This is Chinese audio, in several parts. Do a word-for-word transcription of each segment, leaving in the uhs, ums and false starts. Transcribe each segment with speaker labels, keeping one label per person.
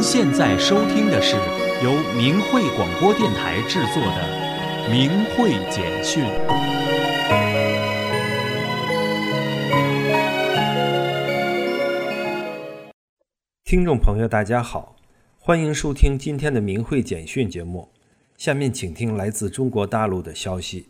Speaker 1: 现在收听的是由明慧广播电台制作的明慧简讯。
Speaker 2: 听众朋友大家好，欢迎收听今天的明慧简讯节目。下面请听来自中国大陆的消息。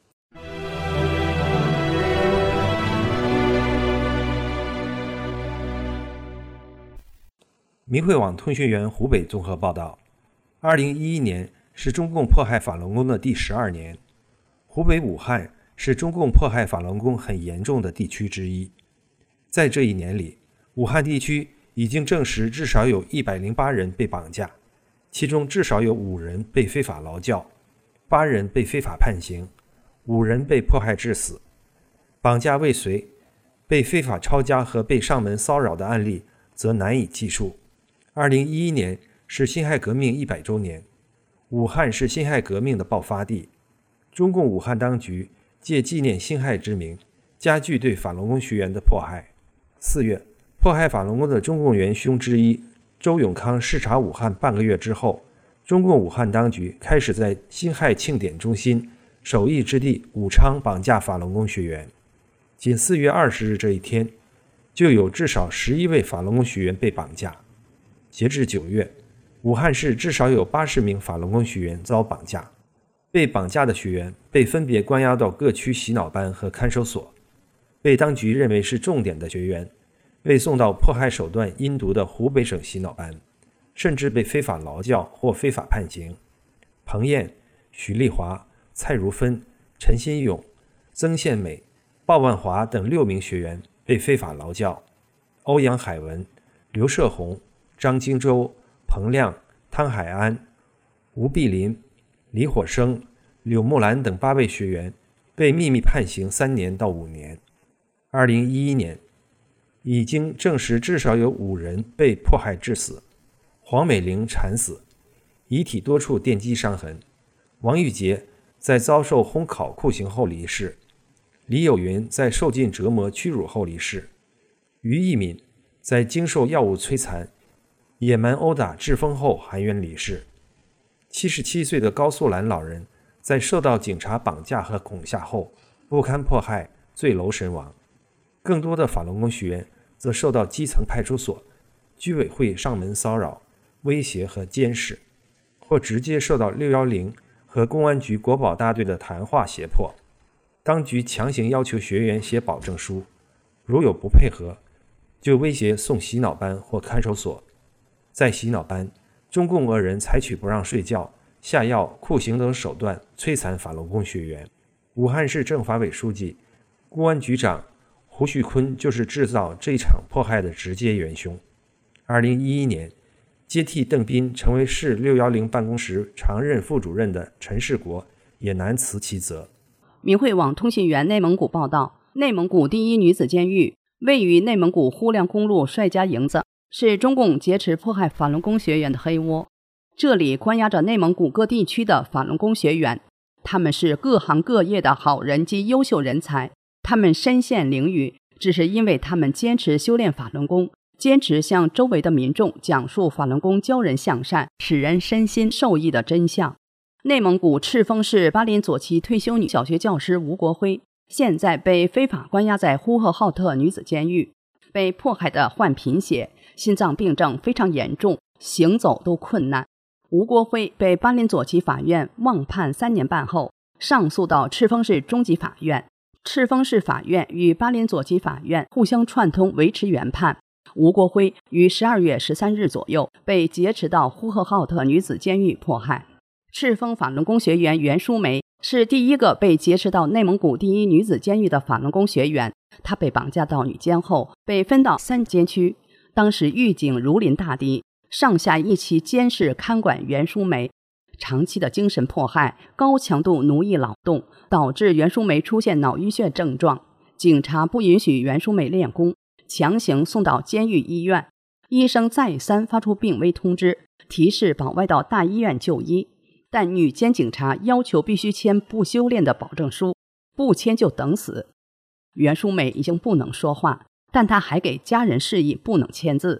Speaker 2: 明慧网通讯员湖北综合报道，二零一一年是中共迫害法轮功的第十二年。湖北武汉是中共迫害法轮功很严重的地区之一。在这一年里，武汉地区已经证实至少有一百零八人被绑架，其中至少有五人被非法劳教，八人被非法判刑，五人被迫害致死。绑架未遂、被非法抄家和被上门骚扰的案例则难以计数。二零一一年是辛亥革命一百周年，武汉是辛亥革命的爆发地。中共武汉当局借纪念辛亥之名，加剧对法轮功学员的迫害。四月，迫害法轮功的中共元凶之一周永康视察武汉半个月之后，中共武汉当局开始在辛亥庆典中心首义之地武昌绑架法轮功学员。仅四月二十日这一天，就有至少十一位法轮功学员被绑架。截至九月，武汉市至少有八十名法轮功学员遭绑架。被绑架的学员被分别关押到各区洗脑班和看守所，被当局认为是重点的学员被送到迫害手段阴毒的湖北省洗脑班，甚至被非法劳教或非法判刑。彭艳、许丽华、蔡如芬、陈新勇、曾宪美、鲍万华等六名学员被非法劳教，欧阳海文、刘射红、张金洲、彭亮、汤海安、吴碧林、李火生、柳木兰等八位学员被秘密判刑三年到五年。二零一一年，已经证实至少有五人被迫害致死：黄美玲惨死，遗体多处电击伤痕；王玉杰在遭受烘烤酷刑后离世；李有云在受尽折磨屈辱后离世；于一敏在经受药物摧残、野蛮殴打致疯后含冤离世。七十七岁的高素兰老人在受到警察绑架和恐吓后不堪迫害坠楼身亡。更多的法轮功学员则受到基层派出所、居委会上门骚扰、威胁和监视，或直接受到六一零和公安局国保大队的谈话胁迫。当局强行要求学员写保证书，如有不配合，就威胁送洗脑班或看守所。在洗脑班，中共恶人采取不让睡觉、下药、酷刑等手段摧残法轮功学员。武汉市政法委书记、公安局长胡旭坤就是制造这场迫害的直接元凶。二零一一年，接替邓斌成为市六一零办公室常任副主任的陈世国也难辞其责。
Speaker 3: 明慧网通讯员内蒙古报道，内蒙古第一女子监狱位于内蒙古呼亮公路帅家营子，是中共劫持迫害法轮功学员的黑窝。这里关押着内蒙古各地区的法轮功学员，他们是各行各业的好人及优秀人才。他们身陷囹圄，只是因为他们坚持修炼法轮功，坚持向周围的民众讲述法轮功教人向善、使人身心受益的真相。内蒙古赤峰市巴林左旗退休女小学教师吴国辉，现在被非法关押在呼和浩特女子监狱，被迫害的患贫血，心脏病症非常严重，行走都困难。吴国辉被巴林左旗法院妄判三年半后，上诉到赤峰市中级法院。赤峰市法院与巴林左旗法院互相串通，维持原判。吴国辉于十二月十三日左右被劫持到呼和浩特女子监狱迫害。赤峰法轮功学员袁淑梅是第一个被劫持到内蒙古第一女子监狱的法轮功学员。她被绑架到女监后，被分到三监区。当时狱警如临大敌，上下一起监视看管袁淑梅。长期的精神迫害、高强度奴役劳动，导致袁淑梅出现脑淤血症状。警察不允许袁淑梅练功，强行送到监狱医院。医生再三发出病危通知，提示保外到大医院就医，但女监警察要求必须签不修炼的保证书，不签就等死。袁淑梅已经不能说话，但她还给家人示意不能签字。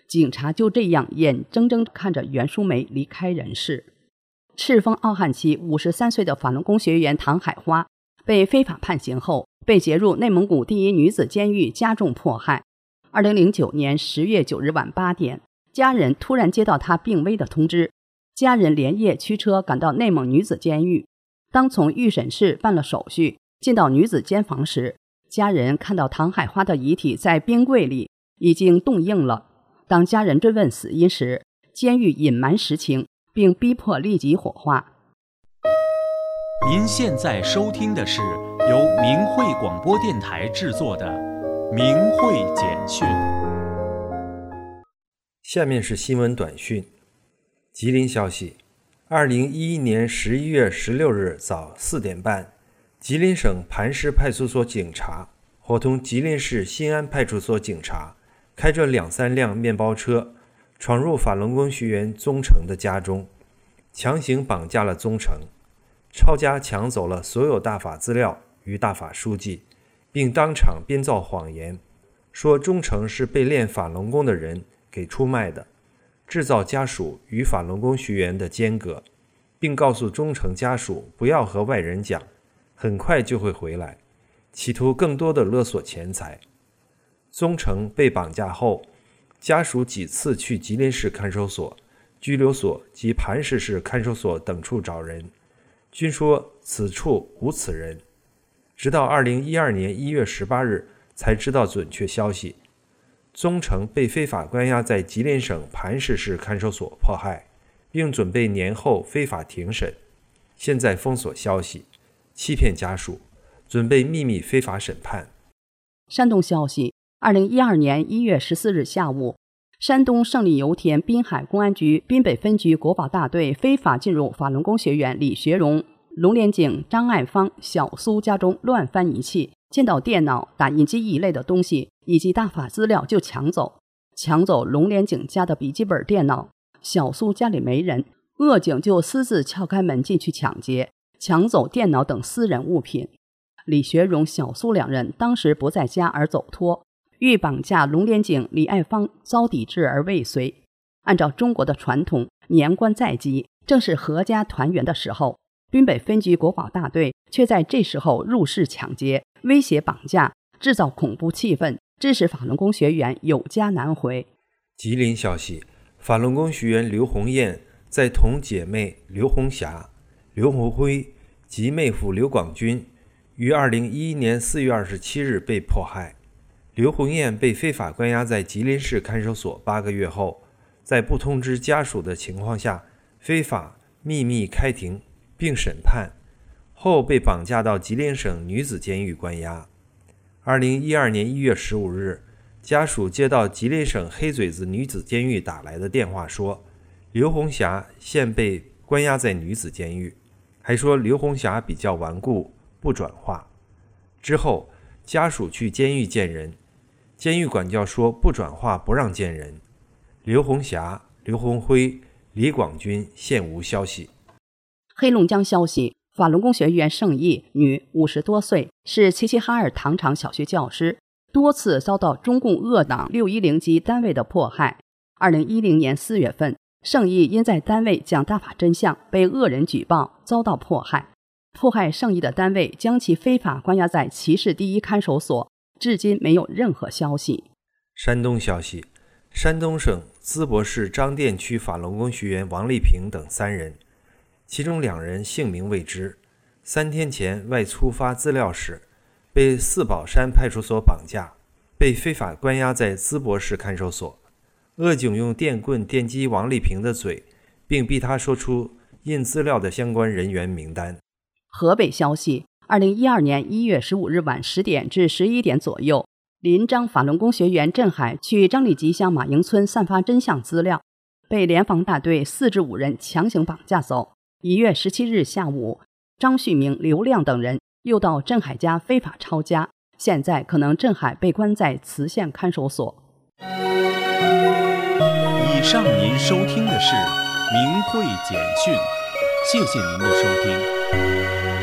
Speaker 3: 警察就这样眼睁睁看着袁淑梅离开人世。赤峰傲汉期五十三岁的法轮功学员唐海花被非法判刑后，被劫入内蒙古第一女子监狱加重迫害。二零零九年十月九日晚八点，家人突然接到她病危的通知，家人连夜驱车赶到内蒙女子监狱。当从预审室办了手续，进到女子监房时，家人看到唐海花的遗体在冰柜里已经冻硬了。当家人追问死因时，监狱隐瞒实情，并逼迫立即火化。
Speaker 1: 您现在收听的是由明慧广播电台制作的《明慧简讯》。
Speaker 2: 下面是新闻短讯。吉林消息，二零一一年十一月十六日早四点半，吉林省盘石派出所警察伙同吉林市新安派出所警察，开着两三辆面包车，闯入法轮功学员宗成的家中，强行绑架了宗成，抄家抢走了所有大法资料与大法书籍，并当场编造谎言，说宗成是被练法轮功的人给出卖的，制造家属与法轮功学员的间隔，并告诉宗成家属不要和外人讲，很快就会回来，企图更多的勒索钱财。宗成被绑架后，家属几次去吉林市看守所、拘留所及盘石市看守所等处找人，均说此处无此人，直到二零一二年一月十八日才知道准确消息。宗成被非法关押在吉林省盘石市看守所迫害，并准备年后非法庭审，现在封锁消息，欺骗家属，准备秘密非法审判。
Speaker 3: 山东消息，二零一二年一月十四日下午，山东胜利油田滨海公安局滨北分局国保大队非法进入法轮功学员李学荣、龙连景、张爱芳、小苏家中乱翻一气，见到电脑、打印机一类的东西以及大法资料就抢走，抢走龙连景家的笔记本电脑，小苏家里没人，恶警就私自撬开门进去抢劫，抢走电脑等私人物品。李学荣、小苏两人当时不在家而走脱，欲绑架龙连景、李爱芳遭抵制而未遂。按照中国的传统，年关在即，正是阖家团圆的时候，滨北分局国保大队却在这时候入室抢劫，威胁绑架，制造恐怖气氛，致使法轮功学员有家难回。
Speaker 2: 吉林消息，法轮功学员刘红艳在同姐妹刘红霞、刘红辉及妹夫刘广军于二零一一年四月二十七日被迫害。刘红艳被非法关押在吉林市看守所八个月后，在不通知家属的情况下，非法秘密开庭并审判，后被绑架到吉林省女子监狱关押。二零一二年一月十五日，家属接到吉林省黑嘴子女子监狱打来的电话，说刘红霞现被关押在女子监狱，还说刘红霞比较顽固，不转化。之后家属去监狱见人，监狱管教说不转化不让见人。刘红霞、刘红辉、李广军现无消息。
Speaker 3: 黑龙江消息，法轮功学员盛义，女，五十多岁，是齐齐哈尔糖厂小学教师，多次遭到中共恶党六一零级单位的迫害。二零一零年四月份，盛义因在单位讲大法真相，被恶人举报，遭到迫害。迫害盛义的单位将其非法关押在齐市第一看守所，至今没有任何消息。
Speaker 2: 山东消息，山东省淄博市张店区法轮功学员王丽萍等三人，其中两人姓名未知，三天前外出发资料时被四宝山派出所绑架，被非法关押在淄博市看守所。恶警用电棍电击王丽萍的嘴，并逼她说出印资料的相关人员名单。
Speaker 3: 河北消息，二零一二年一月十五日晚十点至十一点左右，临漳法轮功学员镇海去张里集乡马营村散发真相资料，被联防大队四至五人强行绑架走。一月十七日下午，张旭明、刘亮等人又到镇海家非法抄家，现在可能镇海被关在磁县看守所。
Speaker 1: 以上您收听的是明慧简讯，谢谢您的收听。